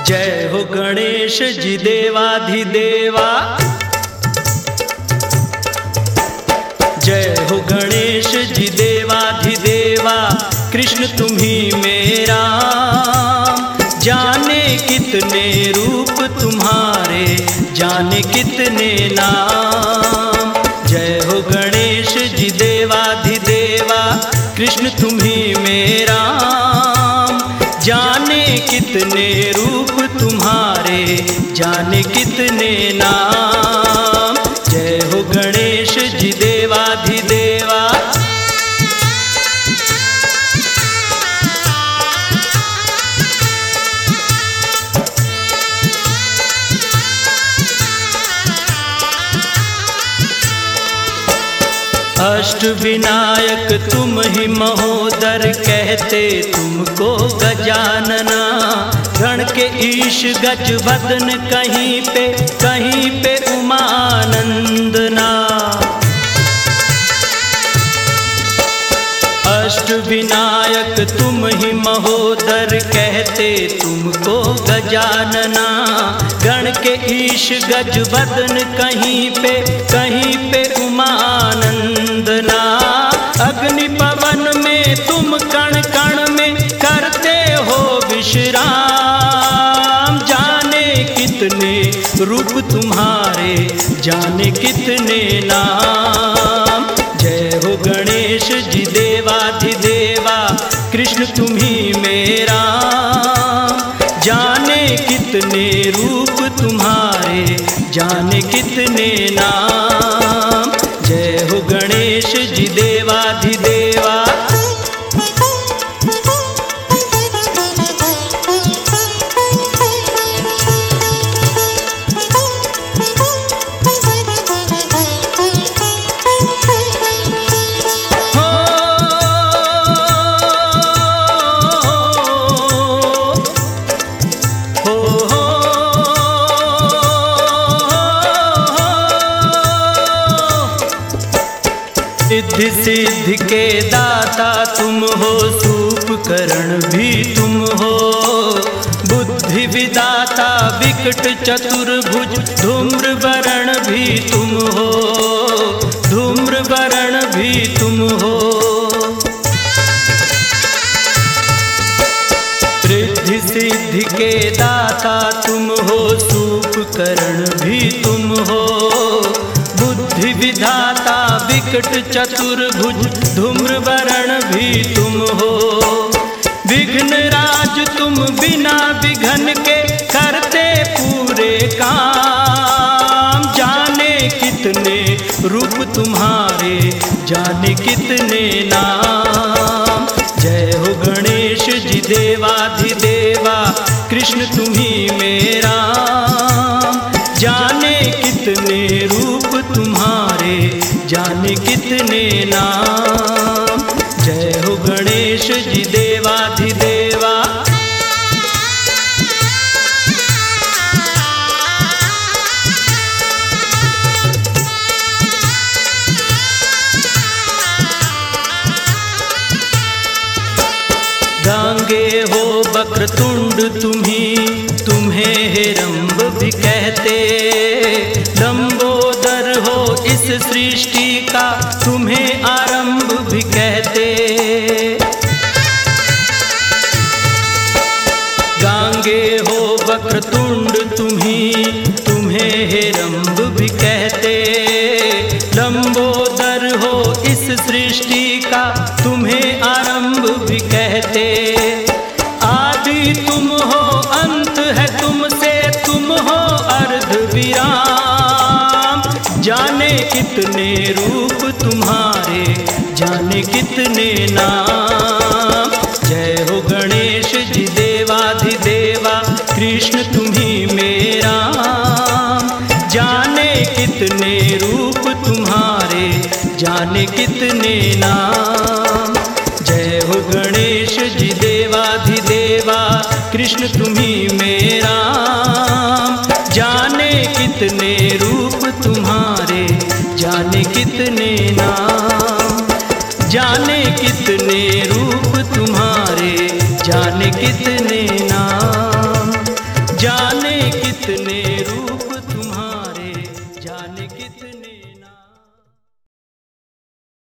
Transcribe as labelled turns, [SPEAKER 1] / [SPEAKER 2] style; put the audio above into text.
[SPEAKER 1] जय हो गणेश जी देवाधिदेवा, जय हो गणेश जी देवाधिदेवा। कृष्ण तुम्ही मेरा, जाने कितने रूप तुम्हारे, जाने कितने नाम। जय हो गणेश जी देवाधिदेवा, कृष्ण तुम्ही मेरा, जाने कितने रूप तुम्हारे, जाने कितने नाम। जय हो गणेश जी देवाधिदेवा। अष्ट विनायक तुम ही महोदर, कहते तुमको गजानना। गण के ईश गज वदन, कहीं पे उमानंदना। अष्ट विनायक तुम ही महोदर, कहते तुमको गजानना। गण के ईश गज वदन, कहीं पे उमानंदना। अग्नि पवन में तुम कण कण में करते हो विश्राम। जाने कितने रूप तुम्हारे, जाने कितने नाम। जय हो गणेश जी देवाधिदेवा, कृष्ण तुम्ही मेरा, जाने कितने रूप तुम्हारे, जाने कितने नाम। जय हो गणेश जी देवाधिदेवा। सिद्धि सिद्धि के दाता तुम हो, सूपकरण भी तुम हो। बुद्धि विदाता विकट चतुर्भुज, धूम्रवरण भी तुम हो, धूम्रवरण भी तुम हो। रिद्धि सिद्धि के दाता तुम हो, सूपकरण भी तुम हो। बुद्धि विधाता विकट चतुर्भुज, धूम्रवरण भी तुम हो। विघ्न राज तुम बिना विघ्न के, करते पूरे काम। जाने कितने रूप तुम्हारे, जाने कितने नाम। जय हो गणेश जी देवाधिदेवा, कृष्ण तुम्ही मेरा, जाने कितने रूप तुम्हारे, जाने कितने नाम। जय हो गणेश जी देवाधिदेवा। गांगे हो वक्रतुंड तुम्हें हेरंब भी कहते। लंबोदर हो इस सृष्टि का, तुम्हें आरंभ भी कहते। गांगे हो वक्रतुंड तुम्हें हेरंब भी कहते। लंबोदर हो इस सृष्टि का, तुम्हें आरंभ भी कहते। आदि तुम हो, अंत है तुमसे, तुम हो अर्ध विराम। जाने कितने रूप तुम्हारे, जाने कितने नाम। जय हो गणेश जी देवाधिदेवा, कृष्ण तुम्ही मेरा, जाने कितने रूप तुम्हारे, जाने कितने नाम। जय हो गणेश जी देवाधिदेवा, कृष्ण तुम्ही मेरा, जाने कितने रूप तुम्हारे, जाने कितने नाम। जाने कितने रूप तुम्हारे, जाने कितने